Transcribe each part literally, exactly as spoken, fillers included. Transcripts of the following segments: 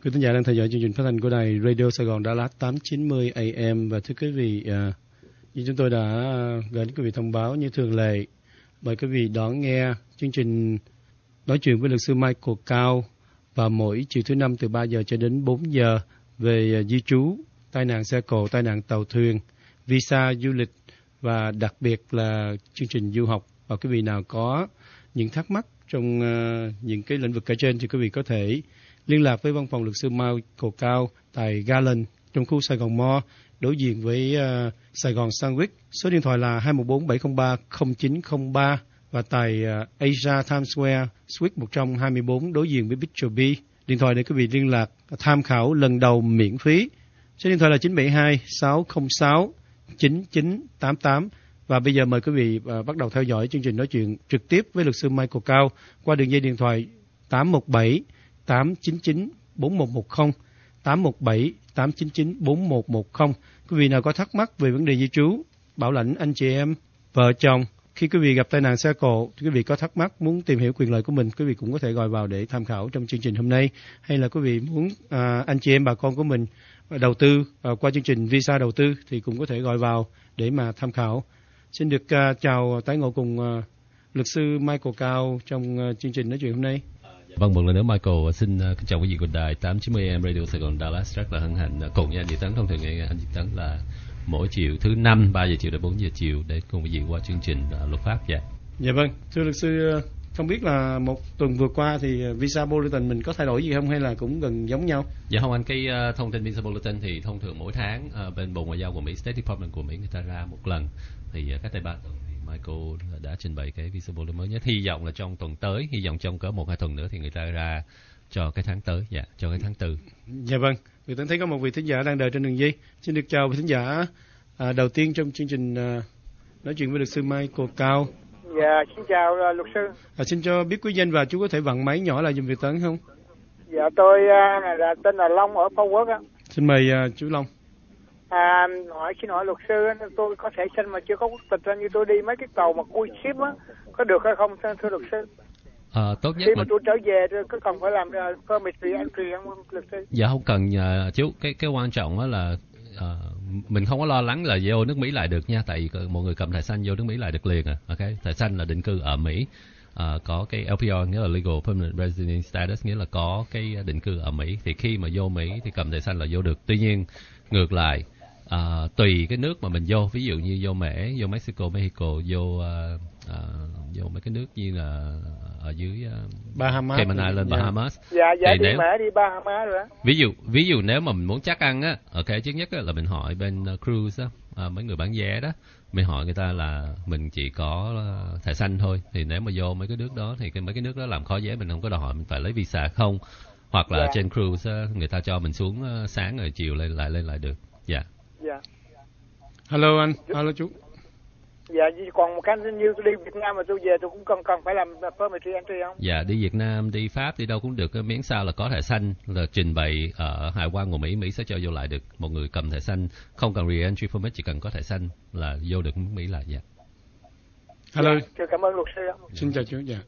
Quý thính giả đang theo dõi chương trình phát thanh của đài Radio Sài Gòn Đà Lạt tám chín mươi A M. Và thưa quý vị, uh, như chúng tôi đã gửi đến quý vị thông báo như thường lệ, mời quý vị đón nghe chương trình nói chuyện với luật sư Michael Cao vào mỗi chiều thứ năm từ ba giờ cho đến bốn giờ về uh, di trú, tai nạn xe cộ, tai nạn tàu thuyền, visa du lịch và đặc biệt là chương trình du học. Và quý vị nào có những thắc mắc trong uh, những cái lĩnh vực kể trên thì quý vị có thể liên lạc với văn phòng luật sư Michael Cao tại Garland trong khu Sài Gòn Mall đối diện với uh, Sài Gòn Sandwich. Số điện thoại là hai một bốn bảy không ba không chín không ba và tại uh, Asia Times Square Suite một trăm hai mươi bốn đối diện với Picture B. Điện thoại để quý vị liên lạc tham khảo lần đầu miễn phí. Số điện thoại là chín bảy hai sáu không sáu chín chín tám tám. Và bây giờ mời quý vị uh, bắt đầu theo dõi chương trình nói chuyện trực tiếp với luật sư Michael Cao qua đường dây điện thoại tám một bảy tám chín chín bốn một một không, tám một bảy tám chín chín bốn một một không. Quý vị nào có thắc mắc về vấn đề di trú, bảo lãnh anh chị em, vợ chồng, khi quý vị gặp tai nạn xe cộ, quý vị có thắc mắc muốn tìm hiểu quyền lợi của mình, quý vị cũng có thể gọi vào để tham khảo trong chương trình hôm nay. Hay là quý vị muốn à, anh chị em bà con của mình đầu tư à, qua chương trình visa đầu tư thì cũng có thể gọi vào để mà tham khảo. Xin được uh, chào tái ngộ cùng uh, luật sư Michael Cao trong uh, chương trình nói chuyện hôm nay. Vâng, một lần nữa Michael xin uh, kính chào quý vị của đài tám chín mươi A M Radio Sài Gòn Dallas, rất là hân hạnh uh, cùng với anh Diệp Tấn. Thông thường ngày anh Diệp Tấn là mỗi chiều thứ năm ba giờ chiều đến bốn giờ chiều để cùng quý vị qua chương trình uh, luật pháp. Dạ. Dạ vâng, thưa luật sư, không biết là một tuần vừa qua thì visa bulletin mình có thay đổi gì không hay là cũng gần giống nhau? Dạ không anh, cái uh, thông tin visa bulletin thì thông thường mỗi tháng uh, bên Bộ Ngoại giao của Mỹ, State Department của Mỹ người ta ra một lần. Thì uh, cách đây ba tuần thì Michael đã trình bày cái visa bulletin mới nhất. Hy vọng là trong tuần tới, hy vọng trong cỡ một hai tuần nữa thì người ta ra cho cái tháng tới, dạ, cho cái tháng tư. Dạ vâng, người ta thấy có một vị thính giả đang đợi trên đường dây. Xin được chào vị thính giả à, đầu tiên trong chương trình à, nói chuyện với luật sư Michael Cao. Dạ, xin chào uh, luật sư. À, xin cho biết quý danh và chú có thể vặn máy nhỏ lại giùm Việt Tấn không? Dạ, tôi uh, là tên là Long ở Phú Quốc á. Xin mời uh, chú Long. À, hỏi xin hỏi luật sư, tôi có thẻ xanh mà chưa có quốc tịch, như tôi đi mấy cái tàu mà cruise ship á, có được hay không thưa luật sư? À, tốt nhất khi là mà tôi trở về tôi có cần phải làm uh, permit re-entry không luật sư? Dạ không cần uh, chú, cái cái quan trọng đó là uh, mình không có lo lắng là vô nước Mỹ lại được nha, tại vì một người cầm thẻ xanh vô nước Mỹ lại được liền à. Ok, thẻ xanh là định cư ở Mỹ. Uh, có cái L P R nghĩa là Legal Permanent Resident Status, nghĩa là có cái định cư ở Mỹ, thì khi mà vô Mỹ thì cầm thẻ xanh là vô được. Tuy nhiên ngược lại, uh, tùy cái nước mà mình vô, ví dụ như vô Mễ, vô Mexico, Mexico, vô uh, uh, vô mấy cái nước như là ở dưới uh, Bahamas, Cayman Island, dạ. Bahamas. Dạ, dạ thì đi nếu, Mễ, đi Bahamas rồi đó. Ví dụ ví dụ nếu mà mình muốn chắc ăn á, ok, trước nhất á, là mình hỏi bên uh, cruise á, uh, mấy người bán vé đó, mình hỏi người ta là mình chỉ có uh, thẻ xanh thôi, thì nếu mà vô mấy cái nước đó thì cái mấy cái nước đó làm khó dễ, mình không có đòi hỏi mình phải lấy visa không, hoặc là Dạ. trên cruise á, người ta cho mình xuống uh, sáng rồi chiều lên lại lên lại được. Dạ. Yeah. Dạ. Hello anh, hello chú. Dạ, còn một cái như tôi đi Việt Nam mà tôi về tôi cũng cần cần phải làm permit re-entry không? Dạ, đi Việt Nam, đi Pháp, đi đâu cũng được, miễn sao là có thẻ xanh, là trình bày ở hải quan của Mỹ, Mỹ sẽ cho vô lại được. Một người cầm thẻ xanh, không cần re-entry permit, chỉ cần có thẻ xanh là vô được Mỹ lại. Dạ. Hello. Dạ, cảm ơn luật sư. Xin chào chú. Dạ.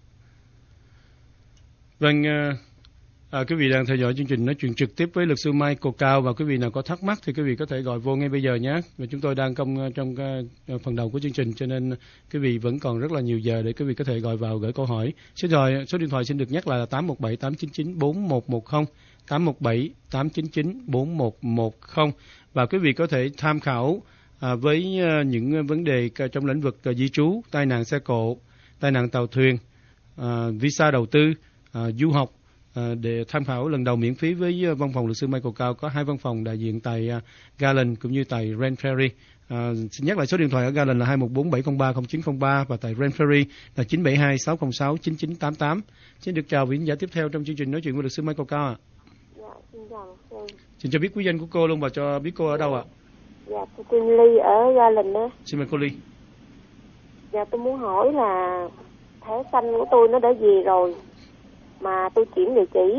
Vâng, uh, à, quý vị đang theo dõi chương trình nói chuyện trực tiếp với luật sư Michael Cao, và quý vị nào có thắc mắc thì quý vị có thể gọi vô ngay bây giờ nhé. Và chúng tôi đang công trong uh, phần đầu của chương trình, cho nên quý vị vẫn còn rất là nhiều giờ để quý vị có thể gọi vào gửi câu hỏi. Số điện thoại, số điện thoại xin được nhắc lại là tám một bảy tám chín chín bốn một một không, tám một bảy tám chín chín bốn một một không. Và quý vị có thể tham khảo à, với uh, những vấn đề trong lĩnh vực uh, di trú, tai nạn xe cộ, tai nạn tàu thuyền, uh, visa đầu tư, uh, du học, À, để tham khảo lần đầu miễn phí với văn phòng luật sư Michael Cao. Có hai văn phòng đại diện tại uh, Garland cũng như tại Grand Prairie. À, xin nhắc lại số điện thoại ở Garland là hai một bốn bảy không ba không chín không ba và tại Grand Prairie là chín bảy hai sáu không sáu chín chín tám tám. Xin được chào vị khán giả tiếp theo trong chương trình nói chuyện với luật sư Michael Cao ạ. Dạ, xin chào luật sư. Xin cho biết quý danh của cô luôn và cho biết cô ở đâu ạ. Dạ, tôi tên Ly ở Garland đó. Xin mời cô Ly. Dạ, tôi muốn hỏi là thẻ xanh của tôi nó đã về rồi, mà tôi chuyển địa chỉ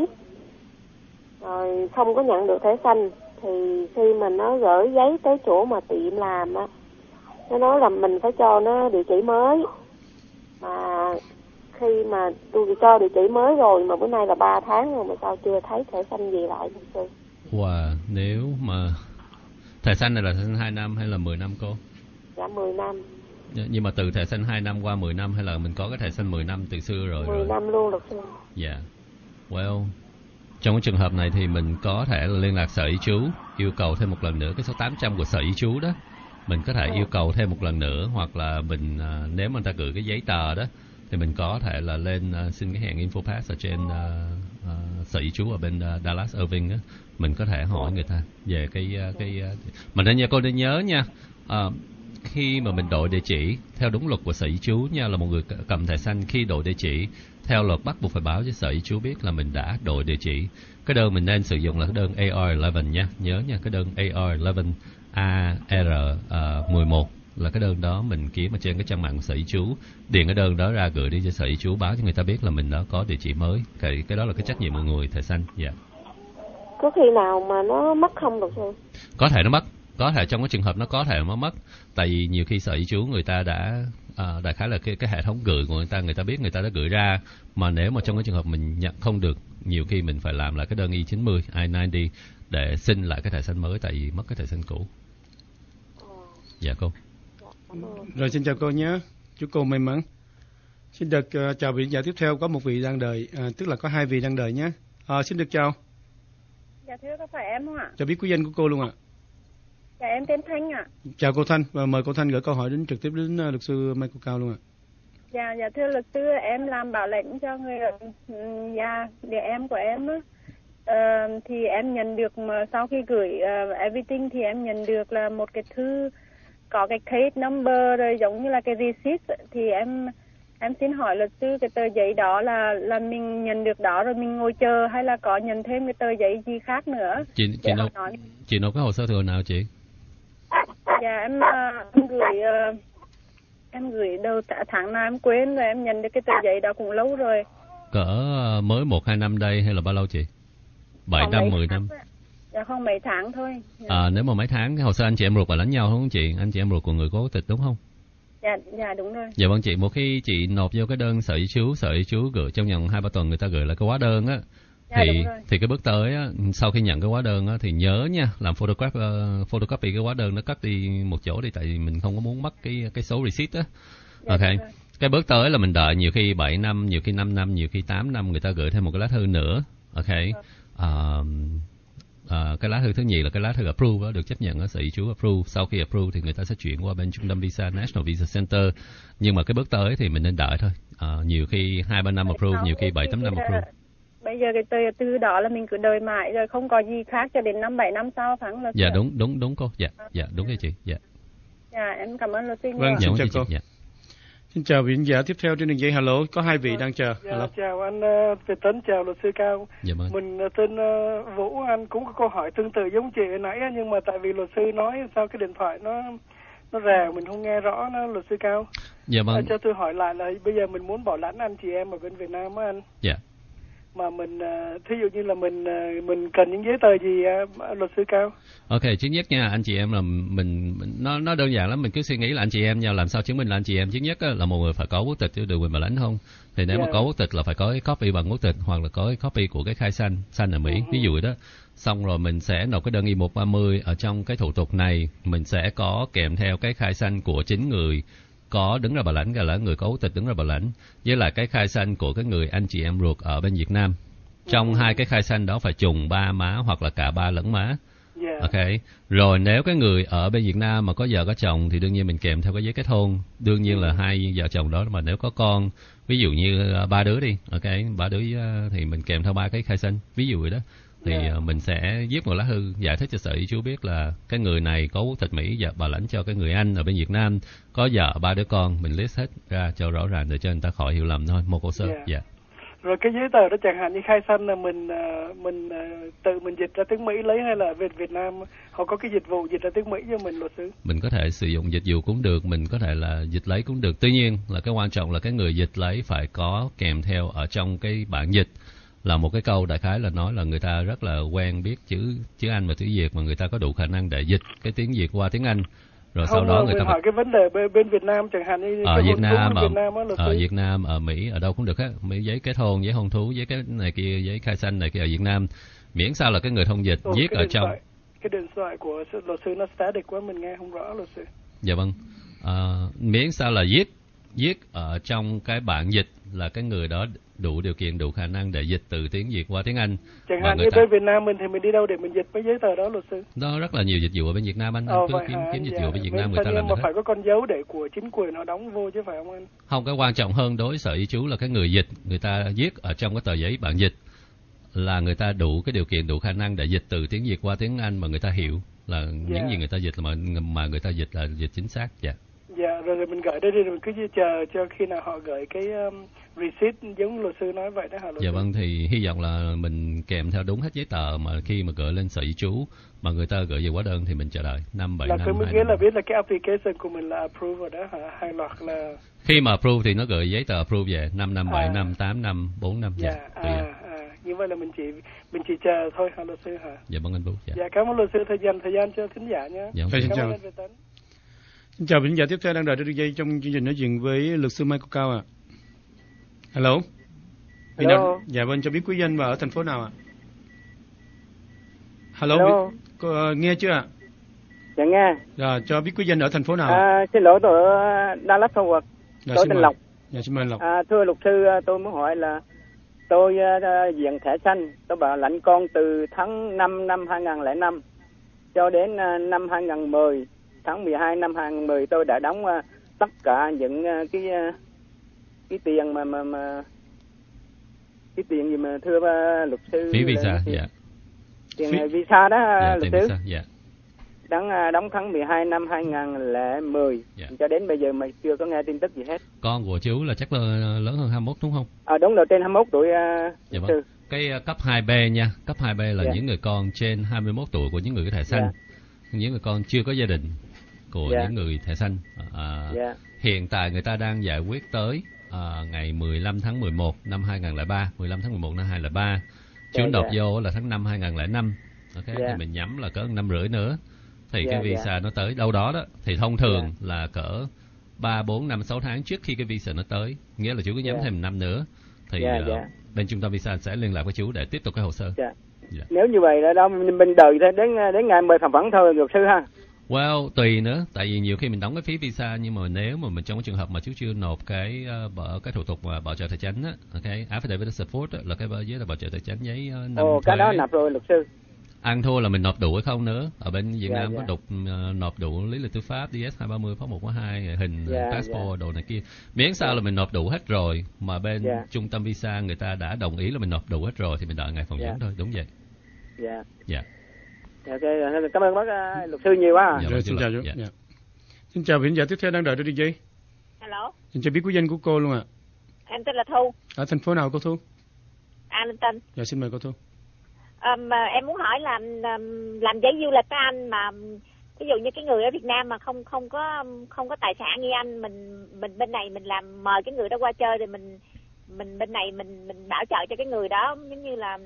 rồi không có nhận được thẻ xanh, thì khi mà nó gửi giấy tới chỗ mà tiệm làm á, nó nói là mình phải cho nó địa chỉ mới, mà khi mà tôi cho địa chỉ mới rồi mà bữa nay là ba tháng rồi mà sao chưa thấy thẻ xanh gì lại luật sư? Wow, nếu mà thẻ xanh này là thẻ xanh hai năm hay là mười năm cô? Dạ mười năm. Nhưng mà từ thẻ xanh hai năm qua mười năm hay là mình có cái thẻ xanh mười năm từ xưa rồi? mười rồi? năm luôn luật sư. Dạ. Yeah. Well, trong cái trường hợp này thì mình có thể là liên lạc sở y trú, yêu cầu thêm một lần nữa cái số tám trăm của sở y trú đó. Mình có thể yêu cầu thêm một lần nữa, hoặc là mình à, nếu mà người ta gửi cái giấy tờ đó thì mình có thể là lên uh, xin cái hẹn InfoPass ở trên uh, uh, sở y trú ở bên uh, Dallas Irving á. Mình có thể hỏi người ta về cái uh, cái uh, mà nên nha, cô nên nhớ nha, uh, khi mà mình đổi địa chỉ theo đúng luật của sở y trú nha, là một người cầm thẻ xanh khi đổi địa chỉ theo luật bắt buộc phải báo cho sở y trú biết là mình đã đổi địa chỉ. Cái đơn mình nên sử dụng là cái đơn A R mười một nha, nhớ nha, cái đơn A R mười một A R mười một là cái đơn đó mình kiếm ở trên cái trang mạng của sở y trú, điền cái đơn đó ra gửi đi cho sở y trú, báo cho người ta biết là mình đã có địa chỉ mới. Cái cái đó là cái trách nhiệm của người thẻ xanh. Dạ. Có khi nào mà nó mất không được không? Có thể nó mất, có thể trong cái trường hợp nó có thể nó mất, tại vì nhiều khi sở y trú người ta đã à, đại khái là cái cái hệ thống gửi của người ta, người ta biết người ta đã gửi ra, mà nếu mà trong cái trường hợp mình nhận không được, nhiều khi mình phải làm lại cái đơn I chín mươi, I chín mươi để xin lại cái thẻ xanh mới, tại vì mất cái thẻ xanh cũ. Dạ cô. Rồi xin chào cô nhé, chúc cô may mắn. Xin được uh, chào vị giả tiếp theo, có một vị đang đợi, à, tức là có hai vị đang đợi nhé. À, xin được chào. Dạ thưa, có phải em không ạ? Cho biết quý danh của cô luôn ạ. Dạ em tên Thanh ạ. Chào cô Thanh, và mời cô Thanh gửi câu hỏi đến trực tiếp đến uh, luật sư Michael Cao luôn ạ. Dạ, dạ thưa luật sư, em làm bảo lãnh cho người nhà đứa em của em á. Uh, thì em nhận được mà sau khi gửi uh, everything thì em nhận được là một cái thư có cái case number rồi giống như là cái receipt. Thì em em xin hỏi luật sư, cái tờ giấy đó là là mình nhận được đó rồi mình ngồi chờ hay là có nhận thêm cái tờ giấy gì khác nữa? Chị chị nộp chị nộp cái hồ sơ thừa nào chị? Dạ em, uh, em gửi uh, em gửi đầu tháng nào em quên rồi, em nhận được cái tờ giấy đó cũng lâu rồi. Cỡ mới một hai năm đây hay là bao lâu chị? Bảy năm, mười năm? Dạ không, mấy tháng thôi. Dạ. À, nếu mà mấy tháng, cái hồ sơ anh chị em ruột là lẫn nhau không chị? Anh chị em ruột của người có quốc tịch đúng không? Dạ, dạ đúng rồi. Dạ vâng chị, một khi chị nộp vô cái đơn sở y trú, sở y trú gửi trong vòng hai ba tuần người ta gửi lại cái hóa đơn á, dạ, thì thì cái bước tới á, sau khi nhận cái hóa đơn á, thì nhớ nha, làm photograph uh, photocopy cái hóa đơn nó cất đi một chỗ đi, tại vì mình không có muốn mất cái cái số receipt á. Dạ, ok. Cái bước tới là mình đợi nhiều khi bảy năm, nhiều khi năm năm, nhiều khi tám năm người ta gửi thêm một cái lá thư nữa. Ok. Uh, uh, cái lá thư thứ nhì là cái lá thư approve đó, được chấp nhận ở sở y trú approve. Sau khi approve thì người ta sẽ chuyển qua bên trung tâm visa National Visa Center. Nhưng mà cái bước tới thì mình nên đợi thôi. Uh, nhiều khi hai ba năm approve, nhiều khi bảy tám năm approve. Bây giờ cái tờ thư đó là mình cứ đợi mãi rồi không có gì khác cho đến năm bảy năm sau phải không? Dạ đúng đúng đúng cô. Dạ dạ đúng cái chị. Dạ. Dạ em cảm ơn luật sư. Vâng, xin chào cô. Dạ. Xin chào vị giả tiếp theo trên đường dây. Hello, có hai vị đang chờ. Dạ, Hello. chào anh uh, Việt Tấn, chào luật sư Cao. Dạ vâng. Mình uh, tên uh, Vũ, anh cũng có câu hỏi tương tự giống chị hồi nãy, nhưng mà tại vì luật sư nói sao cái điện thoại nó nó rè, mình không nghe rõ nó, luật sư Cao. Dạ vâng. À, cho tôi hỏi lại là bây giờ mình muốn bảo lãnh anh chị em ở bên Việt Nam á anh. Dạ. Mà mình uh, thí dụ như là mình uh, mình cần những giấy tờ gì uh, luật sư Cao? Ok, trước nhất nha, anh chị em là mình, mình nó nó đơn giản lắm, mình cứ suy nghĩ là anh chị em nhau làm sao chứng minh là anh chị em. Trước nhất á, là một người phải có quốc tịch chứ được quyền bảo lãnh không. Thì nếu yeah. mà có quốc tịch là phải có cái copy bằng quốc tịch, hoặc là có cái copy của cái khai xanh xanh ở Mỹ, uh-huh. ví dụ đó. Xong rồi mình sẽ nộp cái đơn I một ba mươi, ở trong cái thủ tục này mình sẽ có kèm theo cái khai xanh của chính người có đứng ra bảo lãnh, gọi là người có quốc tịch đứng ra bảo lãnh, với lại cái khai xanh của cái người anh chị em ruột ở bên Việt Nam. Trong hai cái khai xanh đó phải trùng ba má hoặc là cả ba lẫn má. Yeah. Ok. Rồi nếu cái người ở bên Việt Nam mà có vợ có chồng thì đương nhiên mình kèm theo cái giấy kết hôn. Đương nhiên là hai vợ chồng đó, mà nếu có con, ví dụ như ba đứa đi, ok, ba đứa thì mình kèm theo ba cái khai xanh, ví dụ vậy đó. Thì yeah. mình sẽ viết một lá thư giải thích cho sở y chú biết là cái người này có quốc tịch Mỹ và bảo lãnh cho cái người anh ở bên Việt Nam, có vợ ba đứa con, mình list hết ra cho rõ ràng để cho người ta khỏi hiểu lầm thôi, một hồ sơ. Dạ. Yeah. Yeah. Rồi cái giấy tờ đó chẳng hạn như khai xanh là mình mình tự mình dịch ra tiếng Mỹ lấy, hay là Việt Việt Nam họ có cái dịch vụ dịch ra tiếng Mỹ cho mình, luật sư? Mình có thể sử dụng dịch vụ cũng được, mình có thể là dịch lấy cũng được. Tuy nhiên là cái quan trọng là cái người dịch lấy phải có kèm theo ở trong cái bản dịch là một cái câu đại khái là nói là người ta rất là quen biết chữ chữ Anh và chữ Việt, mà người ta có đủ khả năng để dịch cái tiếng Việt qua tiếng Anh. rồi không, sau đó người ta hỏi cái vấn đề bên, bên Việt Nam chẳng hạn như ở Việt Nam, ở, Việt Nam á, ở Việt Nam, ở Mỹ, ở đâu cũng được hết, mấy giấy kết hôn, giấy hôn thú, giấy cái này kia, giấy khai sinh này kia ở Việt Nam, miễn sao là cái người thông dịch Ồ, viết ở trong. Thoại, cái điện thoại của luật sư nó static quá, mình nghe không rõ luật sư. Dạ vâng, à, miễn sao là viết viết ở trong cái bản dịch là cái người đó đủ điều kiện, đủ khả năng để dịch từ tiếng Việt qua tiếng Anh. Chẳng hạn như ta... bên Việt Nam mình thì mình đi đâu để mình dịch mấy giấy tờ đó luật sư? Đó rất là nhiều dịch vụ ở bên Việt Nam anh, anh ờ, cứ kiếm, kiếm dịch dạ. vụ bên Việt bên Nam người ta làm mà được phải hết. có con dấu để của chính quyền họ đóng vô chứ phải không anh? Không, cái quan trọng hơn đối với Sở Di trú là cái người dịch, người ta viết ở trong cái tờ giấy bản dịch là người ta đủ cái điều kiện, đủ khả năng để dịch từ tiếng Việt qua tiếng Anh mà người ta hiểu là yeah. những gì người ta dịch là mà, mà người ta dịch là dịch chính xác. Dạ. Dạ, rồi, rồi mình gửi đây đi, rồi mình cứ chờ cho khi nào họ gửi cái um, receipt giống luật sư nói vậy đó hả luật Dạ sư? vâng, thì hy vọng là mình kèm theo đúng hết giấy tờ mà khi mà gửi lên Sở Di trú mà người ta gửi về hóa đơn thì mình chờ đợi năm bảy năm. Là cứ mới nghĩa là biết là cái application của mình là approve rồi đó hả? Hay là là khi mà approve thì nó gửi giấy tờ approve về năm năm, bảy năm, tám năm, bốn năm. Dạ, dạ. à, à, như vậy là mình chỉ mình chỉ chờ thôi hả luật sư hả? Dạ vâng anh Vũ. Dạ. Dạ, cảm ơn luật sư thời dành thời gian cho thính giả nhé. Dạ, xin chào. Xin chào, thính giả tiếp theo đang đợi trên đường dây trong chương trình nói chuyện với luật sư Michael Cao ạ. À. Hello. Hello. Dạ vâng, cho biết quý danh và ở thành phố nào ạ? À? Hello. Hello. Có, uh, nghe chưa ạ? À? Dạ nghe. Rồi, cho biết quý danh ở thành phố nào? À, xin lỗi, tôi ở Dallas Fort Worth. Dạ, tôi tên Lộc. Dạ, xin mời anh Lộc. À, thưa luật sư, tôi muốn hỏi là tôi uh, diện thẻ xanh, tôi bảo lãnh con từ tháng năm năm hai nghìn lẻ năm cho đến uh, năm hai nghìn mười, tháng mười hai năm hai nghìn mười tôi đã đóng uh, tất cả những uh, cái uh, cái tiền mà mà mà cái tiền gì mà thưa uh, luật sư. Phí visa, tiền, dạ. Tiền Phí... visa đó dạ, luật sư. Visa, dạ. Đóng đóng tháng mười hai năm hai nghìn lẻ mười dạ. cho đến bây giờ mà chưa có nghe tin tức gì hết. Con của chú là chắc là lớn hơn hai mươi mốt đúng không? À đúng rồi, trên hai mươi mốt tuổi. Uh, dạ vâng. Cái uh, cấp hai B nha, cấp hai B là dạ. những người con trên hai mươi mốt tuổi của những người có thẻ xanh. Dạ. Những người con chưa có gia đình của dạ. những người thẻ xanh. À, dạ. Hiện tại người ta đang giải quyết tới à, ngày mười lăm tháng mười một năm hai nghìn lẻ ba, mười lăm tháng mười một năm hai nghìn lẻ ba. Chú dạ, nộp dạ. vô là tháng năm hai nghìn lẻ năm. Okay, dạ. Thì mình nhắm là cỡ năm rưỡi nữa thì dạ, cái visa dạ. nó tới đâu đó đó thì thông thường dạ. là cỡ ba, bốn, năm, sáu tháng trước khi cái visa nó tới, nghĩa là chú cứ nhắm dạ. thêm năm nữa thì dạ, uh, dạ. bên trung tâm visa sẽ liên lạc với chú để tiếp tục cái hồ sơ. Dạ. Dạ. Nếu như vậy là đâu mình đợi đến đến ngày mười phỏng vấn thôi luật sư ha. Well, tùy nữa, tại vì nhiều khi mình đóng cái phí visa nhưng mà nếu mà mình trong cái trường hợp mà chú chưa nộp cái uh, bảo, cái thủ tục mà bảo trợ tài chính á, okay, affidavit of support á, là cái giấy là bảo trợ tài chính giấy uh, năm Ồ, cái đó nộp rồi luật sư. Ăn thua là mình nộp đủ hay không nữa. Ở bên Việt dạ, Nam dạ. có đục uh, nộp đủ lý lịch tư pháp, D S hai ba mươi, Pháp một hai, hình dạ, passport, dạ. đồ này kia. Miễn sao dạ. là mình nộp đủ hết rồi mà bên dạ. trung tâm visa người ta đã đồng ý là mình nộp đủ hết rồi thì mình đợi ngày phỏng vấn dạ. thôi, đúng vậy. Dạ. Dạ. Ok, cảm ơn bác uh, luật sư nhiều quá. Dạ, rồi, xin chào chú. Dạ. Dạ. Xin chào vị khán giả tiếp theo đang đợi trên đường dây. Hello. Xin chào biết quý danh của cô luôn ạ. À. Em tên là Thu. Ở thành phố nào cô Thu? Arlington. Dạ, xin mời cô Thu. Um, em muốn hỏi là um, làm giấy du lịch với anh mà ví dụ như cái người ở Việt Nam mà không không có không có tài sản như anh, mình mình bên này mình làm mời cái người đó qua chơi rồi mình mình bên này mình mình bảo trợ cho cái người đó, giống như là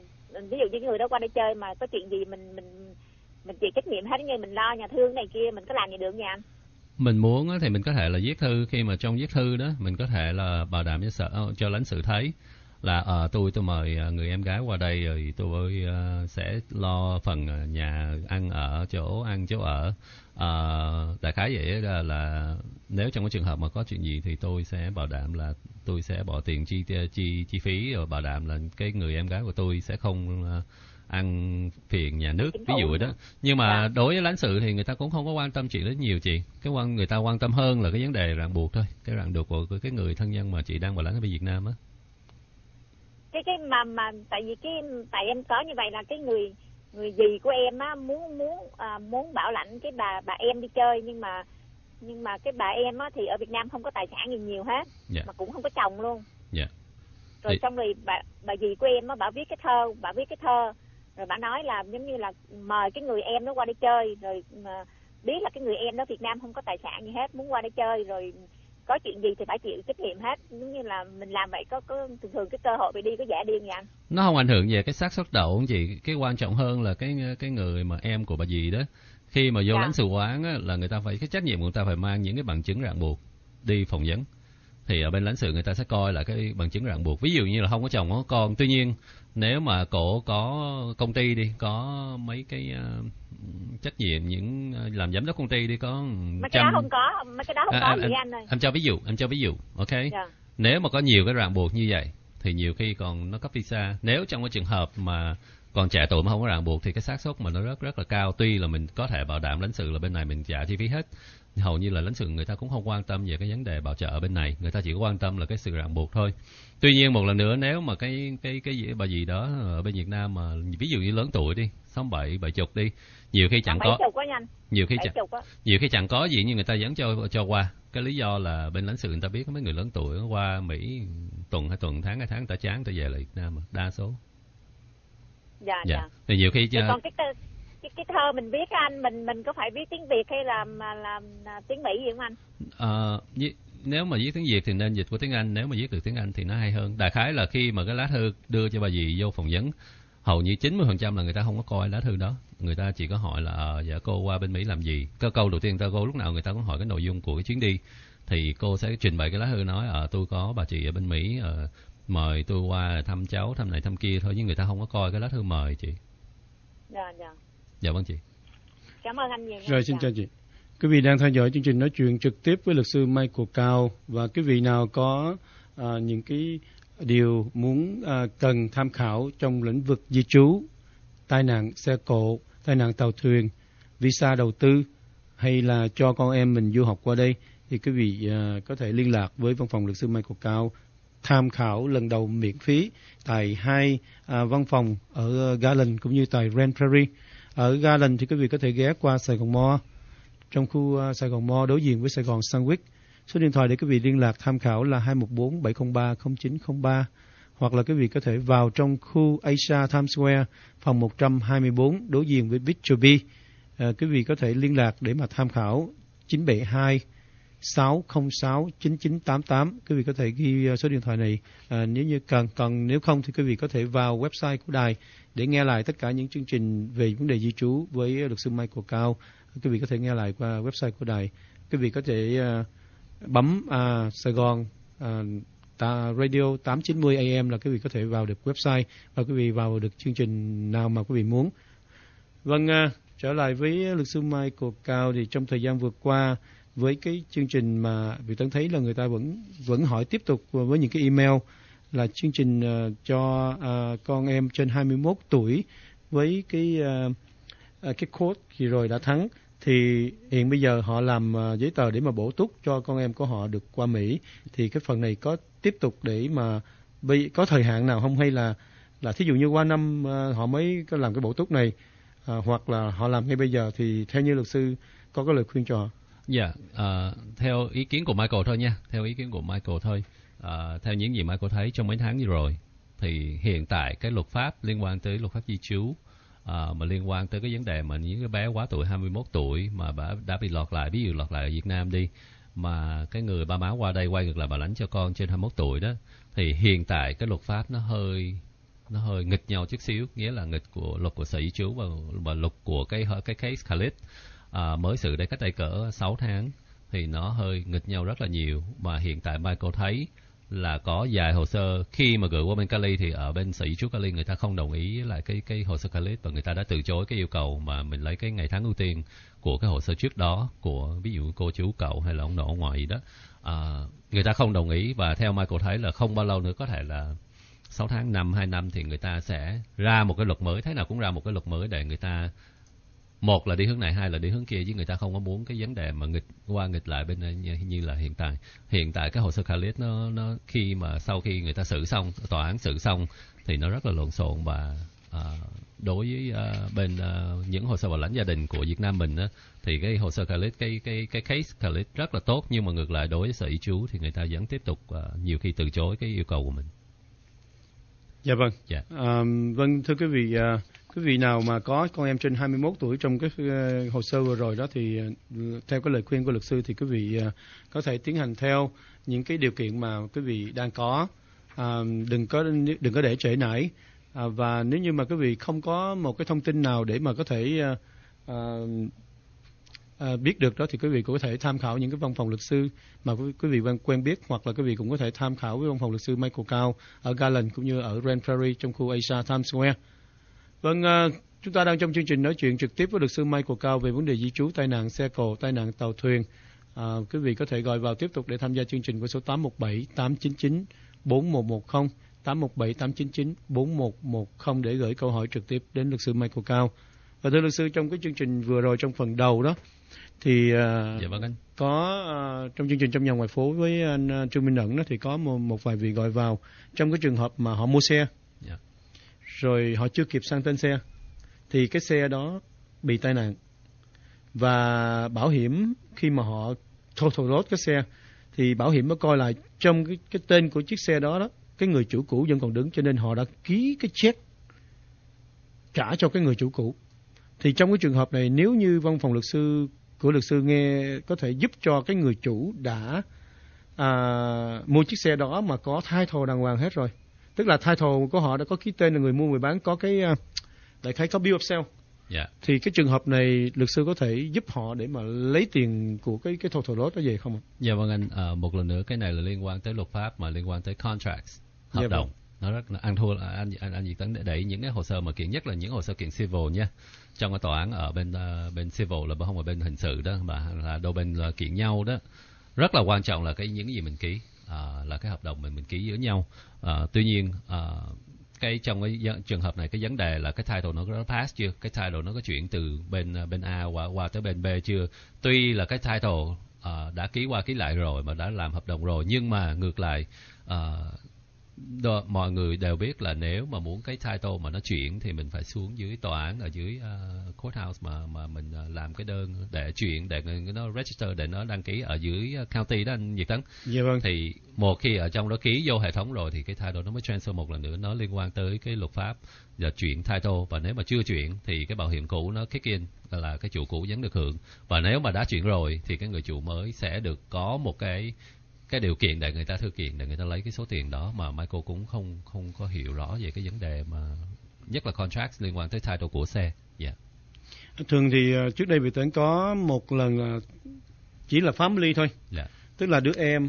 ví dụ như cái người đó qua đây chơi mà có chuyện gì mình mình mình chịu trách nhiệm hết, như mình lo nhà thương này kia, mình có làm gì được nha anh? Mình muốn thì mình có thể là viết thư, khi mà trong viết thư đó mình có thể là bảo đảm cho sở cho lãnh sự thấy là ờ uh, tôi tôi mời người em gái qua đây rồi tôi uh, sẽ lo phần nhà ăn ở, chỗ ăn chỗ ở. Uh, đại khái vậy là, là nếu trong cái trường hợp mà có chuyện gì thì tôi sẽ bảo đảm là tôi sẽ bỏ tiền chi chi chi phí, rồi bảo đảm là cái người em gái của tôi sẽ không uh, ăn phiền nhà nước, ví dụ vậy đó. Nhưng mà đối với lãnh sự thì người ta cũng không có quan tâm chuyện đó nhiều chị. Cái quan người ta quan tâm hơn là cái vấn đề ràng buộc thôi, cái ràng buộc của cái người thân nhân mà chị đang bảo lãnh ở Việt Nam á. Cái cái mà mà tại vì cái tại em có như vậy là cái người người dì của em á muốn muốn à, muốn bảo lãnh cái bà bà em đi chơi, nhưng mà nhưng mà cái bà em á thì ở Việt Nam không có tài sản gì nhiều hết, yeah. mà cũng không có chồng luôn. Yeah. Rồi thì... xong rồi bà bà dì của em á bà viết cái thơ, bà viết cái thơ rồi bà nói là giống như là mời cái người em nó qua đây chơi, rồi mà biết là cái người em đó Việt Nam không có tài sản gì hết, muốn qua đây chơi rồi có chuyện gì thì phải chịu trách nhiệm hết, giống như là mình làm vậy có có thường thường cái cơ hội bị đi có giả điên vậy anh? Nó không ảnh hưởng về cái xác suất đậu chị. Cái quan trọng hơn là cái cái người mà em của bà dì đó, Khi mà vô Dạ. lãnh sự quán á, là người ta phải, cái trách nhiệm của người ta phải mang những cái bằng chứng ràng buộc đi phỏng vấn. Thì ở bên lãnh sự người ta sẽ coi lại cái bằng chứng ràng buộc. Ví dụ như là không có chồng, không có con. Tuy nhiên nếu mà cổ có công ty đi, có mấy cái uh, trách nhiệm, những uh, làm giám đốc công ty đi, có Mấy trăm... cái đó không có, mấy cái đó không à, có à, gì anh, anh ơi. Anh cho ví dụ, anh cho ví dụ, ok? Dạ. Nếu mà có nhiều cái ràng buộc như vậy thì nhiều khi còn nó cấp visa. Nếu trong cái trường hợp mà còn trẻ tuổi mà không có ràng buộc thì cái xác suất mà nó rất rất là cao. Tuy là mình có thể bảo đảm lãnh sự là bên này mình trả chi phí hết, hầu như là lãnh sự người ta cũng không quan tâm về cái vấn đề bảo trợ ở bên này, người ta chỉ có quan tâm là cái sự ràng buộc thôi. Tuy nhiên một lần nữa, nếu mà cái cái cái gì bà gì đó ở bên Việt Nam mà ví dụ như lớn tuổi đi, sáu bảy bảy chục đi, nhiều khi chẳng có, nhiều khi chẳng nhiều khi chẳng có gì nhưng người ta vẫn cho cho qua. Cái lý do là bên lãnh sự người ta biết mấy người lớn tuổi qua Mỹ tuần hai tuần, tháng hai tháng, người ta chán, người ta về lại Việt Nam, đa số. Dạ, dạ. dạ. Thì nhiều khi Thì còn cái, cái cái thơ mình viết anh, mình mình có phải viết tiếng Việt hay là là, là, là tiếng Mỹ gì không anh? À, nếu mà viết tiếng Việt thì nên dịch qua tiếng Anh, nếu mà viết được tiếng Anh thì nó hay hơn. Đại khái là khi mà cái lá thư đưa cho bà dì vô phỏng vấn, hầu như chín mươi phần trăm là người ta không có coi lá thư đó, người ta chỉ có hỏi là à, dạ cô qua bên Mỹ làm gì. Cái câu đầu tiên ta cô lúc nào người ta cũng hỏi cái nội dung của cái chuyến đi, thì cô sẽ trình bày cái lá thư nói à, tôi có bà chị ở bên Mỹ, à, mời tôi qua thăm cháu, thăm này thăm kia thôi, nhưng người ta không có coi cái lá thư mời chị. Dạ, dạ. Dạ vâng chị. Cảm ơn anh nhiều. Rồi xin chào chị. Quý vị đang theo dõi chương trình nói chuyện trực tiếp với luật sư Michael Cao, và quý vị nào có à, những cái điều muốn à, cần tham khảo trong lĩnh vực di trú, tai nạn xe cộ, tai nạn tàu thuyền, visa đầu tư, hay là cho con em mình du học qua đây, thì quý vị à, có thể liên lạc với văn phòng luật sư Michael Cao, tham khảo lần đầu miễn phí tại hai à, văn phòng ở Garland cũng như tại Grand Prairie. Ở Garland thì quý vị có thể ghé qua Sài Gòn Mall, trong khu uh, Sài Gòn Mall đối diện với Sài Gòn Sandwich. Số điện thoại để quý vị liên lạc tham khảo là hai một bốn bảy không ba không chín không ba, hoặc là quý vị có thể vào trong khu Asia Times Square, phòng một trăm hai mươi bốn đối diện với Victory. Uh, quý vị có thể liên lạc để mà tham khảo chín bảy hai sáu không sáu chín chín tám tám. Quý vị có thể ghi uh, số điện thoại này uh, nếu như cần. Còn nếu không thì quý vị có thể vào website của đài để nghe lại tất cả những chương trình về vấn đề di trú với luật sư Michael Cao. Quý vị có thể nghe lại qua website của đài. Quý vị có thể uh, bấm uh, Sài Gòn uh, ta, Radio tám chín mươi A M là quý vị có thể vào được website và quý vị vào được chương trình nào mà quý vị muốn. Vâng, uh, trở lại với luật sư Michael Cao, thì trong thời gian vừa qua với cái chương trình mà Việt Tân thấy là người ta vẫn vẫn hỏi tiếp tục với những cái email là chương trình uh, cho uh, con em trên hai mươi mốt tuổi với cái uh, uh, cái code thì rồi đã thắng, thì hiện bây giờ họ làm uh, giấy tờ để mà bổ túc cho con em của họ được qua Mỹ, thì cái phần này có tiếp tục để mà có thời hạn nào không, hay là là thí dụ như qua năm uh, họ mới có làm cái bổ túc này, uh, hoặc là họ làm ngay bây giờ, thì theo như luật sư có cái lời khuyên cho họ? Dạ, yeah, uh, theo ý kiến của Michael thôi nha, theo ý kiến của Michael thôi. Uh, theo những gì Michael thấy trong mấy tháng vừa rồi, thì hiện tại cái luật pháp liên quan tới luật pháp di trú, uh, mà liên quan tới cái vấn đề mà những cái bé quá tuổi hai mươi mốt tuổi mà bà đã bị lọt lại, ví dụ lọt lại ở Việt Nam đi, mà cái người ba má qua đây quay ngược lại bà lãnh cho con trên hai mươi mốt tuổi đó, thì hiện tại cái luật pháp nó hơi nó hơi nghịch nhau chút xíu, nghĩa là nghịch của luật của sở di trú và, và luật của cái cái case Khalid uh, mới xử đây cách đây cỡ sáu tháng, thì nó hơi nghịch nhau rất là nhiều. Mà hiện tại Michael thấy là có vài hồ sơ khi mà gửi qua bên Cali thì ở bên sở di trú Cali người ta không đồng ý lại cái cái hồ sơ Khalid, và người ta đã từ chối cái yêu cầu mà mình lấy cái ngày tháng ưu tiên của cái hồ sơ trước đó của ví dụ cô chú cậu hay là ông nội ông ngoại gì đó. À, người ta không đồng ý, và theo Michael thấy là không bao lâu nữa, có thể là sáu tháng, năm, hai năm thì người ta sẽ ra một cái luật mới, thế nào cũng ra một cái luật mới để người ta một là đi hướng này, hai là đi hướng kia, chứ người ta không có muốn cái vấn đề mà nghịch qua nghịch lại bên như, như là hiện tại. Hiện tại cái hồ sơ Khalid nó nó khi mà sau khi người ta xử xong, tòa án xử xong thì nó rất là lộn xộn, và à, đối với à, bên à, những hồ sơ bảo lãnh gia đình của Việt Nam mình á, thì cái hồ sơ Khalid, cái cái cái case Khalid rất là tốt, nhưng mà ngược lại đối với sở di trú thì người ta vẫn tiếp tục à, nhiều khi từ chối cái yêu cầu của mình. Dạ vâng. Dạ. À, vâng, thưa quý vị, à, quý vị nào mà có con em trên hai mươi mốt tuổi trong cái uh, hồ sơ vừa rồi đó, thì uh, theo cái lời khuyên của luật sư thì quý vị uh, có thể tiến hành theo những cái điều kiện mà quý vị đang có, uh, đừng có đừng có để trễ nải, uh, và nếu như mà quý vị không có một cái thông tin nào để mà có thể uh, uh, à, biết được đó thì quý vị cũng có thể tham khảo những cái văn phòng luật sư mà quý, quý vị quen, quen biết, hoặc là quý vị cũng có thể tham khảo với văn phòng luật sư Michael Cao ở Garland cũng như ở Grand Prairie trong khu Asia Times Square. Vâng, à, chúng ta đang trong chương trình nói chuyện trực tiếp với luật sư Michael Cao về vấn đề di trú, tai nạn xe cộ, tai nạn tàu thuyền. À, quý vị có thể gọi vào tiếp tục để tham gia chương trình của số tám một bảy tám chín chín bốn một một không, tám một bảy tám chín chín bốn một một không để gửi câu hỏi trực tiếp đến luật sư Michael Cao. Và thưa luật sư, trong cái chương trình vừa rồi trong phần đầu đó thì uh, dạ, vâng anh. có uh, trong chương trình Trong Nhà Ngoài Phố với anh uh, Trương Minh Ẩn đó thì có một, một vài vị gọi vào trong cái trường hợp mà họ mua xe, dạ. rồi họ chưa kịp sang tên xe thì cái xe đó bị tai nạn, và bảo hiểm khi mà họ total loss cái xe thì bảo hiểm nó coi lại trong cái, cái tên của chiếc xe đó đó, cái người chủ cũ vẫn còn đứng, cho nên họ đã ký cái check trả cho cái người chủ cũ. Thì trong cái trường hợp này, nếu như văn phòng luật sư của luật sư nghe có thể giúp cho cái người chủ đã à, mua chiếc xe đó mà có title đàng hoàng hết rồi, tức là title của họ đã có ký tên là người mua người bán, có cái đại khái có bill of sale. Yeah. Thì cái trường hợp này luật sư có thể giúp họ để mà lấy tiền của cái cái total loss đó về không ạ? Dạ vâng anh, à, một lần nữa cái này là liên quan tới luật pháp mà liên quan tới contracts, hợp dạ, đồng. Vâng. Nó rất là anh thua anh anh anh Diệt Tấn để đẩy những cái hồ sơ mà kiện, nhất là những hồ sơ kiện civil nha, trong cái tòa án ở bên uh, bên civil là không phải bên hình sự đó, mà là đôi bên là kiện nhau đó. Rất là quan trọng là cái những cái gì mình ký, uh, là cái hợp đồng mình mình ký với nhau. Uh, tuy nhiên uh, cái trong cái trường hợp này cái vấn đề là cái title nó có pass chưa, cái title nó có chuyển từ bên bên A qua qua tới bên B chưa. Tuy là cái title uh, đã ký qua ký lại rồi mà đã làm hợp đồng rồi, nhưng mà ngược lại uh, Đó, mọi người đều biết là nếu mà muốn cái title mà nó chuyển thì mình phải xuống dưới tòa án ở dưới uh, courthouse mà mà mình uh, làm cái đơn để chuyển, để nó register, để nó đăng ký ở dưới county đó anh Diệt Tấn. Dạ vâng. Thì một khi ở trong đó ký vô hệ thống rồi thì cái title nó mới transfer một lần nữa, nó liên quan tới cái luật pháp và chuyển title. Và nếu mà chưa chuyển thì cái bảo hiểm cũ nó kick in, là cái chủ cũ vẫn được hưởng. Và nếu mà đã chuyển rồi thì cái người chủ mới sẽ được có một cái cái điều kiện để người ta thư kiện, để người ta lấy cái số tiền đó, mà Michael cũng không không có hiểu rõ về cái vấn đề mà nhất là contract liên quan tới title của xe. Dạ. Yeah. Thường thì uh, trước đây Việt Tấn có một lần uh, chỉ là family thôi. Dạ. Yeah. Tức là đứa em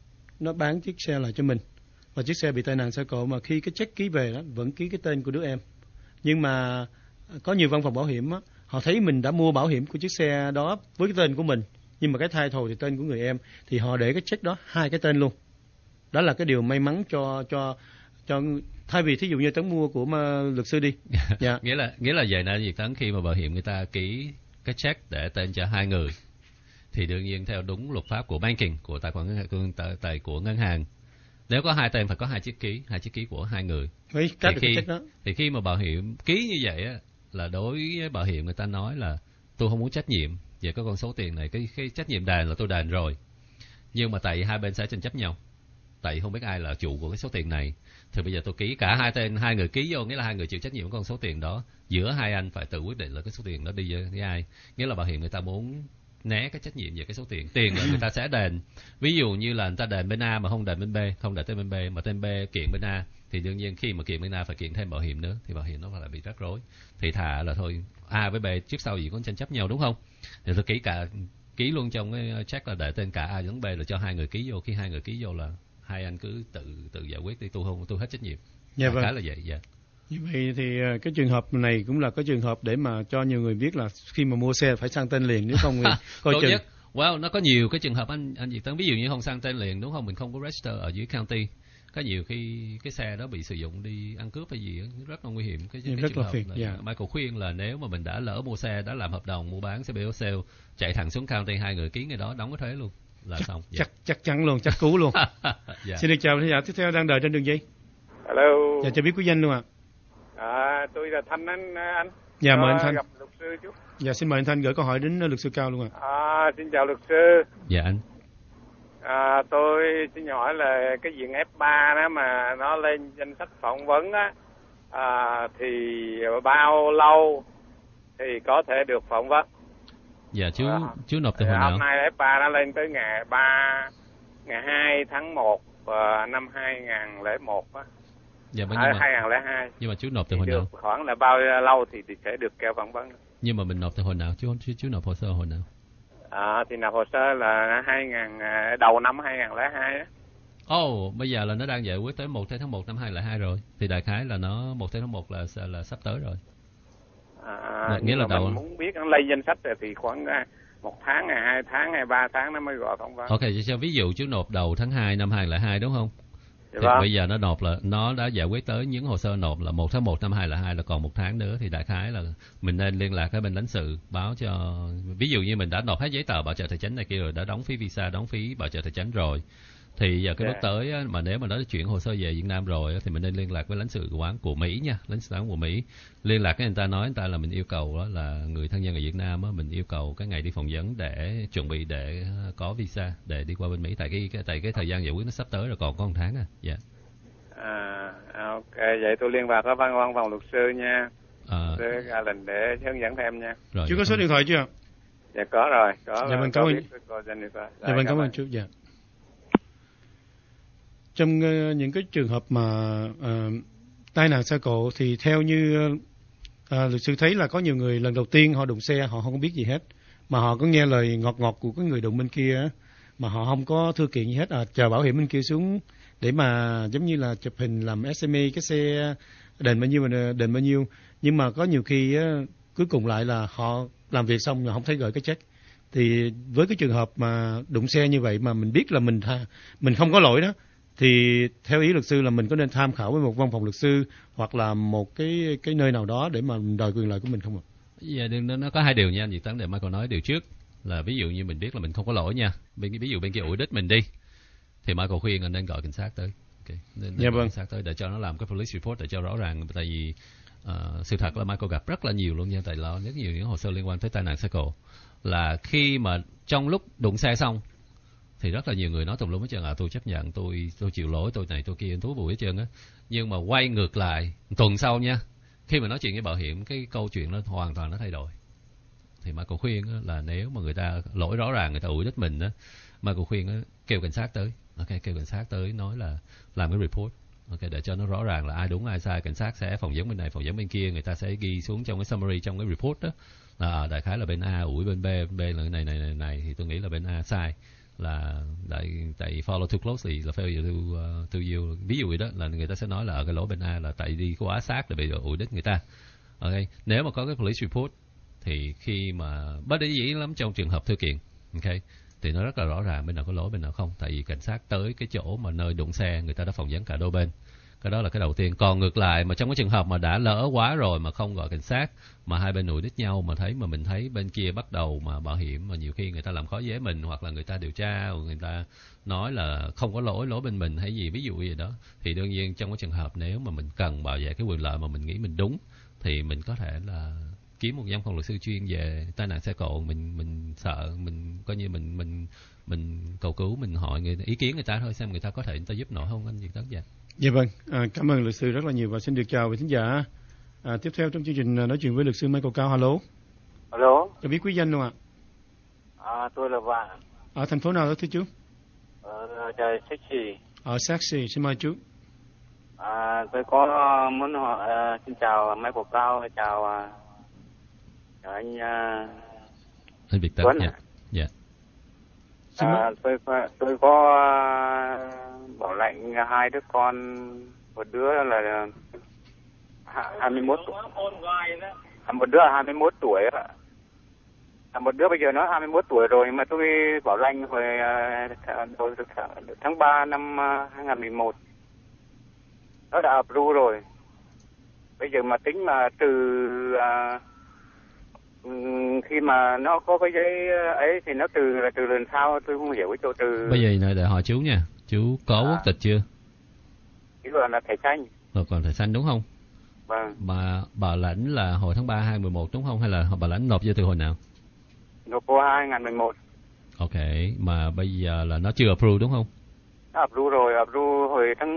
nó bán chiếc xe lại cho mình, và chiếc xe bị tai nạn xe cộ, mà khi cái check ký về đó vẫn ký cái tên của đứa em. Nhưng mà có nhiều văn phòng bảo hiểm á, họ thấy mình đã mua bảo hiểm của chiếc xe đó với cái tên của mình, nhưng mà cái title thì tên của người em, thì họ để cái check đó hai cái tên luôn. Đó là cái điều may mắn cho cho cho thay vì thí dụ như Tấn mua của mà luật sư đi. Dạ. nghĩa là nghĩa là vậy nè Diệt Tấn, khi mà bảo hiểm người ta ký cái check để tên cho hai người thì đương nhiên theo đúng luật pháp của banking, của tài khoản ngân tài, tài của ngân hàng, nếu có hai tên phải có hai chiếc ký, hai chiếc ký của hai người. Thì khi, đó. thì khi mà bảo hiểm ký như vậy á, là đối với bảo hiểm người ta nói là tôi không muốn trách nhiệm về cái con số tiền này, cái, cái trách nhiệm đền là tôi đền rồi, nhưng mà tại hai bên sẽ tranh chấp nhau, tại không biết ai là chủ của cái số tiền này, thì bây giờ tôi ký cả hai tên, hai người ký vô, nghĩa là hai người chịu trách nhiệm với con số tiền đó, giữa hai anh phải tự quyết định là cái số tiền đó đi với ai. Nghĩa là bảo hiểm người ta muốn né cái trách nhiệm về cái số tiền, tiền là người ta sẽ đền. Ví dụ như là người ta đền bên A mà không đền bên B, không đền tên bên B mà tên B kiện bên A, thì đương nhiên khi mà kiện bên A phải kiện thêm bảo hiểm nữa, thì bảo hiểm nó phải bị rắc rối. Thì thà là thôi A với B trước sau gì có tranh chấp nhau, đúng không? Thì tôi ký cả ký luôn trong cái check là để tên cả A lẫn B, là cho hai người ký vô. Khi hai người ký vô là hai anh cứ tự tự giải quyết đi, tôi không tôi hết trách nhiệm. Dạ vâng. Khá là vậy. Dạ. Như vậy thì cái trường hợp này cũng là cái trường hợp để mà cho nhiều người biết là khi mà mua xe phải sang tên liền, nếu không thì coi chừng. Nhất, well, nó có nhiều cái trường hợp anh anh Diệt Tấn, ví dụ như không sang tên liền, đúng không? Mình không có register ở dưới county. Có nhiều khi cái xe đó bị sử dụng đi ăn cướp hay gì rất là nguy hiểm. Cái, cái rất trường là hợp phiền. là Yeah. Michael khuyên là nếu mà mình đã lỡ mua xe, đã làm hợp đồng mua bán xe bê ô sale, chạy thẳng xuống county, hai người ký ngay đó, đóng cái thuế luôn là chắc, xong. Chắc yeah. chắc chắn luôn, chắc cú luôn. Yeah. Xin được chào khán giả tiếp theo đang đợi trên đường dây. Hello. Dạ, cho biết quý danh luôn ạ. À. à, tôi là Thanh anh anh. Dạ, mời anh Thanh. Gặp luật sư chú. Dạ, xin mời anh Thanh gửi câu hỏi đến luật sư Cao luôn ạ. À. à, xin chào luật sư. Dạ anh. À, tôi xin hỏi là cái diện ép ba đó mà nó lên danh sách phỏng vấn á, à, thì bao lâu thì có thể được phỏng vấn? Dạ chú à, chú nộp từ à, hồi nào? Hôm nay ép ba nó lên tới ngày ba ngày hai tháng một uh, năm hai nghìn lẻ một á. Dạ, à, mà, hai nghìn lẻ hai. Nhưng mà chú nộp từ hồi nào? Khoảng là bao lâu thì, thì sẽ được kêu phỏng vấn? Nhưng mà mình nộp từ hồi nào? Chú chú, chú nộp hồ sơ hồi nào? À, thì nộp hồ sơ là hai ngàn đầu năm hai ngàn lẻ hai á. Ồ, oh, bây giờ là nó đang giải quyết tới một tháng một năm hai lẻ hai rồi. Thì đại khái là nó một tháng một là là sắp tới rồi. À, nghĩa là đầu mình muốn biết nó lấy danh sách rồi thì khoảng một tháng hay hai tháng hay ba tháng nó mới gọi phỏng vấn. Ok, cho ví dụ trước nộp đầu tháng hai năm hai lẻ hai đúng không? Dạ thì vâng. Bây giờ nó nộp là nó đã giải quyết tới những hồ sơ nộp là một tháng một năm hai lẻ hai là còn một tháng nữa, thì đại khái là mình nên liên lạc với bên lãnh sự báo cho, ví dụ như mình đã nộp hết giấy tờ bảo trợ tài chính này kia rồi, đã đóng phí visa, đóng phí bảo trợ tài chính rồi, thì giờ cái Yeah. bước tới á, mà nếu mà nó chuyển hồ sơ về Việt Nam rồi á, thì mình nên liên lạc với lãnh sự quán của Mỹ nha, lãnh sự quán của Mỹ, liên lạc với người ta, nói người ta là mình yêu cầu đó là người thân nhân ở Việt Nam á, mình yêu cầu cái ngày đi phỏng vấn để chuẩn bị để có visa để đi qua bên Mỹ, tại cái, cái tại cái thời gian giải quyết nó sắp tới rồi, còn có một tháng à. Dạ. Yeah. À, ok, vậy tôi liên lạc với văn văn phòng luật sư nha. À, Sư Galen để hướng dẫn thêm nha. Rồi, chú có số điện thoại chưa? Dạ có rồi, có. Dạ vâng, cảm ơn. Dạ vâng, cảm ơn chú. Dạ. Trong uh, những cái trường hợp mà uh, tai nạn xe cộ thì theo như uh, luật sư thấy là có nhiều người lần đầu tiên họ đụng xe họ không có biết gì hết, mà họ có nghe lời ngọt ngọt của cái người đụng bên kia mà họ không có thư kiện gì hết, à, chờ bảo hiểm bên kia xuống để mà giống như là chụp hình làm ét em e cái xe đền bao nhiêu mà đền bao nhiêu, nhưng mà có nhiều khi uh, cuối cùng lại là họ làm việc xong mà không thấy gửi cái check. Thì với cái trường hợp mà đụng xe như vậy mà mình biết là mình mình không có lỗi đó, thì theo ý luật sư là mình có nên tham khảo với một văn phòng luật sư hoặc là một cái cái nơi nào đó để mà đòi quyền lợi của mình không ạ? Dạ, nó, nó có hai điều nha anh Việt Tấn, để Michael nói. Điều trước là ví dụ như mình biết là mình không có lỗi nha, bên ví dụ bên kia ủi đích mình đi, thì Michael khuyên là nên gọi cảnh sát tới, okay. nên, nên dạ gọi vâng. cảnh sát tới để cho nó làm cái police report để cho rõ ràng, tại vì uh, sự thật là Michael gặp rất là nhiều luôn nha, tại lo rất nhiều những hồ sơ liên quan tới tai nạn xe cộ, là khi mà trong lúc đụng xe xong thì rất là nhiều người nói tùm lum hết trơn, à tôi chấp nhận, tôi tôi chịu lỗi, tôi này tôi kia, tôi bùi hết trơn á, nhưng mà quay ngược lại tuần sau nha, khi mà nói chuyện với bảo hiểm, cái câu chuyện nó hoàn toàn nó thay đổi. Thì mà cô khuyên á, là nếu mà người ta lỗi rõ ràng, người ta ủi đích mình á, mà cô khuyên á, kêu cảnh sát tới, ok, kêu cảnh sát tới nói là làm cái report, ok, để cho nó rõ ràng là ai đúng ai sai. Cảnh sát sẽ phỏng vấn bên này, phỏng vấn bên kia, người ta sẽ ghi xuống trong cái summary, trong cái report đó là đại khái là bên A ủi bên B, bên B là cái này này này này, thì tôi nghĩ là bên A sai, là tại tại follow too closely là failure to uh, to yield. Ví dụ vậy đó, là người ta sẽ nói là ở cái lỗi bên A là tại đi quá sát để bị ủi đích người ta. Ok, nếu mà có cái police report thì khi mà bất đắc dĩ lắm trong trường hợp thư kiện, ok, thì nó rất là rõ ràng bên nào có lỗi bên nào không, tại vì cảnh sát tới cái chỗ mà nơi đụng xe, người ta đã phỏng vấn cả đôi bên. Cái đó là cái đầu tiên. Còn ngược lại mà trong cái trường hợp mà đã lỡ quá rồi mà không gọi cảnh sát, mà hai bên ủi đích nhau, mà thấy mà mình thấy bên kia bắt đầu mà bảo hiểm, mà nhiều khi người ta làm khó dễ mình, hoặc là người ta điều tra, hoặc người ta nói là không có lỗi, lỗi bên mình hay gì ví dụ như vậy đó, thì đương nhiên trong cái trường hợp nếu mà mình cần bảo vệ cái quyền lợi mà mình nghĩ mình đúng, thì mình có thể là kiếm một văn phòng luật sư chuyên về tai nạn xe cộ. Mình mình sợ mình coi như mình mình mình cầu cứu, mình hỏi người ý kiến người ta thôi, xem người ta có thể người ta giúp nổi không anh Việt Tấn. Dạ. Dạ vâng, à, cảm ơn luật sư rất là nhiều và xin được chào quý khán giả. À, tiếp theo trong chương trình nói chuyện với luật sư Michael Cao. Alo. Alo. Cho biết quý danh luôn ạ. À, tôi là Vạn. Ở thành phố nào đó thưa chú? Ở trời Sexy. Ở Sexy, xin mời chú. À, tôi có muốn hỏi, uh, xin chào Michael Cao, chào, uh, chào anh uh, anh Việt Tấn. Tuấn. Dạ. Dạ. À, tôi tôi có uh, bảo lãnh hai đứa con, một đứa là hai mươi mốt tuổi, một đứa là hai mươi mốt tuổi á, à, một đứa bây giờ nó hai mươi mốt tuổi rồi, mà tôi bảo lãnh hồi uh, tháng ba năm uh, hai nghìn mười một, nó đã approve rồi. Bây giờ mà tính mà từ uh, khi mà nó có cái giấy ấy thì nó từ là từ lần sau, tôi không hiểu cái chỗ từ. Bây giờ này để hỏi chú nha, chú có à, quốc tịch chưa? Chỉ gọi là thẻ xanh. Rồi còn thẻ xanh đúng không? Vâng. Mà bảo lãnh là hồi tháng ba hai nghìn mười một đúng không, hay là bảo lãnh nộp vô từ hồi nào? Nộp vô hai nghìn mười một. Ok, mà bây giờ là nó chưa approve đúng không? Nó approve rồi, approve hồi tháng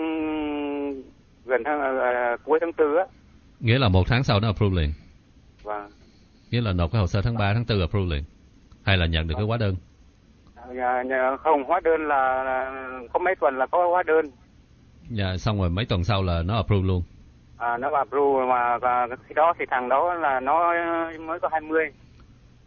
gần tháng uh, cuối tháng tư á. Nghĩa là một tháng sau nó approve liền. Vâng. Nghĩa là nộp cái hồ sơ tháng ba tháng tư approve liền, hay là nhận được cái hóa đơn? Nhà, nhà, không, hóa đơn là, là có mấy tuần là có hóa đơn. Dạ, xong rồi mấy tuần sau là nó approve luôn. À, nó approve mà và khi đó thì thằng đó là nó mới có hai mươi.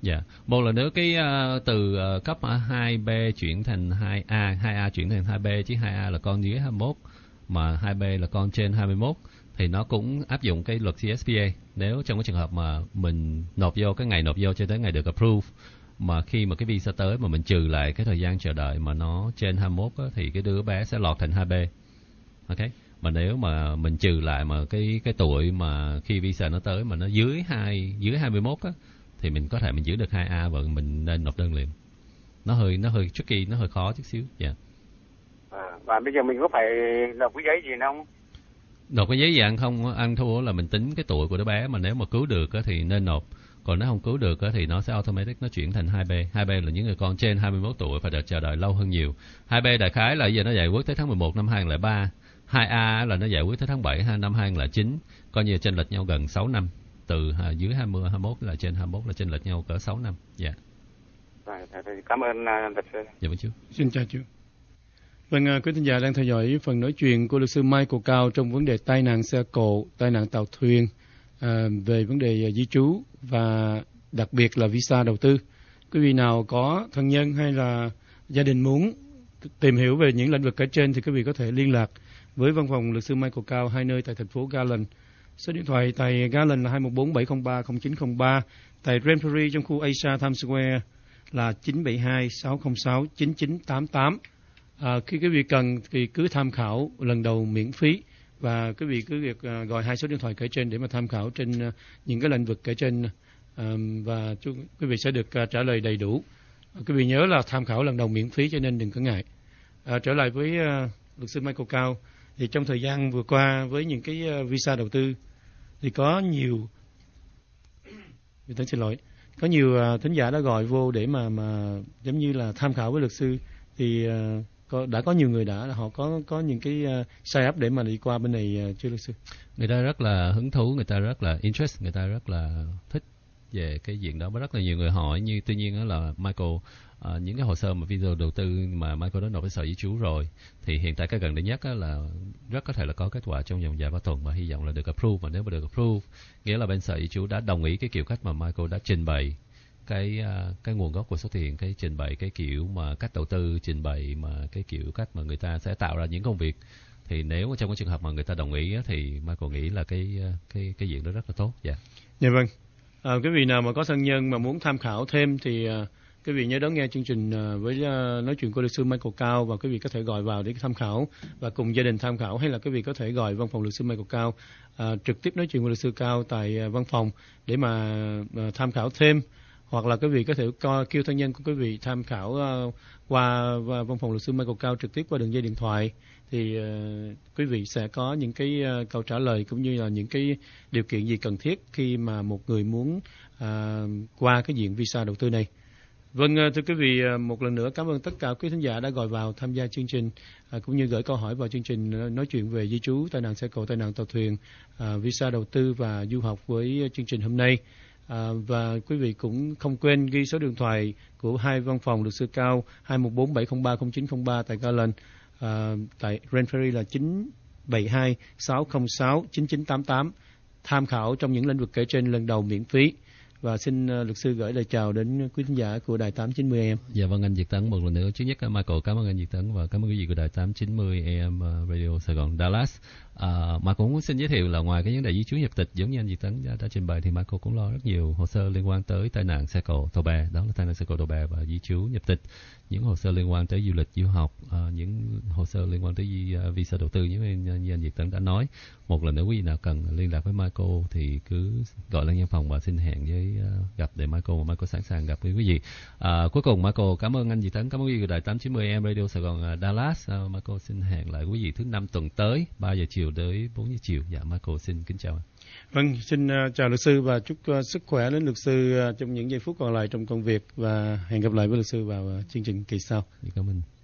Dạ, yeah. Một là nếu cái uh, từ uh, cấp hai B chuyển thành hai A, hai A chuyển thành hai B, chứ hai A là con dưới hai mươi mốt mà hai B là con trên hai mươi mốt, thì nó cũng áp dụng cái luật xê ét pê A. Nếu trong cái trường hợp mà mình nộp vô cái ngày nộp vô cho tới ngày được approve, mà khi mà cái visa tới mà mình trừ lại cái thời gian chờ đợi mà nó trên hai mươi mốt á, thì cái đứa bé sẽ lọt thành hai B. Ok. Mà nếu mà mình trừ lại mà cái cái tuổi mà khi visa nó tới mà nó dưới hai dưới hai mươi mốt á, thì mình có thể mình giữ được hai A và mình nên nộp đơn liền. Nó hơi nó hơi tricky, nó hơi khó chút xíu. Dạ. Yeah. À, và bây giờ mình có phải nộp cái giấy gì không? Nộp cái giấy gì ăn không? Ăn thua là mình tính cái tuổi của đứa bé, mà nếu mà cứu được á thì nên nộp. Còn nếu không cứu được á thì nó sẽ automatic nó chuyển thành hai B. hai B là những người con trên hai mươi mốt tuổi phải đợi chờ đợi lâu hơn nhiều. hai B đại khái là giờ nó giải quyết tới tháng mười một năm hai không không ba. hai A là nó giải quyết tới tháng bảy năm hai không không chín, coi như chênh lệch nhau gần sáu năm. Từ dưới hai mươi, hai mươi mốt là trên hai mươi mốt là chênh lệch nhau cỡ sáu năm. Dạ. Yeah. Rồi, cảm ơn luật sư. Dạ vâng chú. Xin chào chú. Vâng, quý thính giả đang theo dõi phần nói chuyện của luật sư Michael Cao trong vấn đề tai nạn xe cộ, tai nạn tàu thuyền, à, về vấn đề di trú và đặc biệt là visa đầu tư. Quý vị nào có thân nhân hay là gia đình muốn tìm hiểu về những lĩnh vực kể trên thì quý vị có thể liên lạc với văn phòng luật sư Michael Cao hai nơi tại thành phố Garland. Số điện thoại tại Garland là hai một bốn bảy không ba không chín không ba, tại Renfrew trong khu Asia Times Square là chín bảy hai sáu không sáu chín chín tám tám. À, khi quý vị cần thì cứ tham khảo lần đầu miễn phí, và quý vị cứ việc uh, gọi hai số điện thoại kể trên để mà tham khảo trên uh, những cái lĩnh vực kể trên, uh, và chú, quý vị sẽ được uh, trả lời đầy đủ. Uh, quý vị nhớ là tham khảo lần đầu miễn phí cho nên đừng có ngại. Uh, trở lại với uh, luật sư Michael Cao, thì trong thời gian vừa qua với những cái uh, visa đầu tư thì có nhiều, xin lỗi, có nhiều uh, thính giả đã gọi vô để mà mà giống như là tham khảo với luật sư, thì uh, có, đã có nhiều người đã họ có có những cái uh, sign up để mà đi qua bên này uh, chưa luật sư? Người ta rất là hứng thú, người ta rất là interest, người ta rất là thích về cái diện đó. Có rất là nhiều người hỏi, như tuy nhiên đó là Michael, uh, những cái hồ sơ mà visa đầu tư mà Michael đã nộp với sở di trú rồi, thì hiện tại cái gần đây nhất là rất có thể là có kết quả trong vòng vài ba tuần, và hy vọng là được approve. Mà nếu mà được approve, nghĩa là bên sở di trú đã đồng ý cái kiểu cách mà Michael đã trình bày cái cái nguồn gốc của số tiền, cái trình bày cái kiểu mà cách đầu tư, trình bày mà cái kiểu cách mà người ta sẽ tạo ra những công việc. Thì nếu mà trong cái trường hợp mà người ta đồng ý thì Michael nghĩ là cái cái cái diện đó rất là tốt. Dạ. Dạ vâng. À, quý vị nào mà có thân nhân mà muốn tham khảo thêm thì uh, quý vị nhớ đón nghe chương trình uh, với uh, nói chuyện của luật sư Michael Cao, và quý vị có thể gọi vào để tham khảo và cùng gia đình tham khảo, hay là quý vị có thể gọi văn phòng luật sư Michael Cao uh, trực tiếp nói chuyện với luật sư Cao tại uh, văn phòng để mà uh, tham khảo thêm. Hoặc là quý vị có thể co, kêu thân nhân của quý vị tham khảo uh, qua uh, văn phòng luật sư Michael Cao trực tiếp qua đường dây điện thoại, thì uh, quý vị sẽ có những cái uh, câu trả lời cũng như là những cái điều kiện gì cần thiết khi mà một người muốn uh, qua cái diện visa đầu tư này. Vâng, uh, thưa quý vị, uh, một lần nữa cảm ơn tất cả quý thính giả đã gọi vào tham gia chương trình, uh, cũng như gửi câu hỏi vào chương trình uh, nói chuyện về di trú, tai nạn xe cộ, tai nạn tàu thuyền, uh, visa đầu tư và du học với chương trình hôm nay. À, và quý vị cũng không quên ghi số điện thoại của hai văn phòng luật sư Cao hai một bốn bảy không ba không chín không ba tại Garland, à, tại Renfrew là chín bảy hai sáu không sáu chín chín tám tám, tham khảo trong những lĩnh vực kể trên lần đầu miễn phí. Và xin uh, luật sư gửi lời chào đến quý khán giả của đài tám chín mươi A M. Dạ vâng, anh Việt Tấn một lần nữa. Trước nhất Michael cảm ơn anh Việt Tấn và cảm ơn quý vị của đài tám chín mươi A M uh, Radio Sài Gòn Dallas. À, mà cũng muốn xin giới thiệu là ngoài cái vấn đề di trú nhập tịch giống như anh Việt Tấn đã, đã trình bày, thì Michael cũng lo rất nhiều hồ sơ liên quan tới tai nạn xe cộ tàu bè, đó là tai nạn xe cộ tàu bè và di trú nhập tịch, những hồ sơ liên quan tới du lịch du học, à, những hồ sơ liên quan tới uh, visa đầu tư như, như anh Việt Tấn đã nói. Một lần nữa quý vị nào cần liên lạc với Michael thì cứ gọi lên văn phòng và xin hẹn với uh, gặp để Michael, và Michael sẵn sàng gặp với quý vị. À, cuối cùng Michael cảm ơn anh Việt Tấn, cảm ơn quý vị của đài tám chín mươi A M Radio Sài Gòn uh, Dallas. Uh, Michael xin hẹn lại quý vị thứ năm tuần tới ba giờ chiều tới bốn giờ chiều. Dạ, Michael xin kính chào. Vâng, xin uh, chào luật sư và chúc uh, sức khỏe đến luật sư uh, trong những giây phút còn lại trong công việc, và hẹn gặp lại với luật sư vào uh, chương trình kỳ sau. Cảm ơn.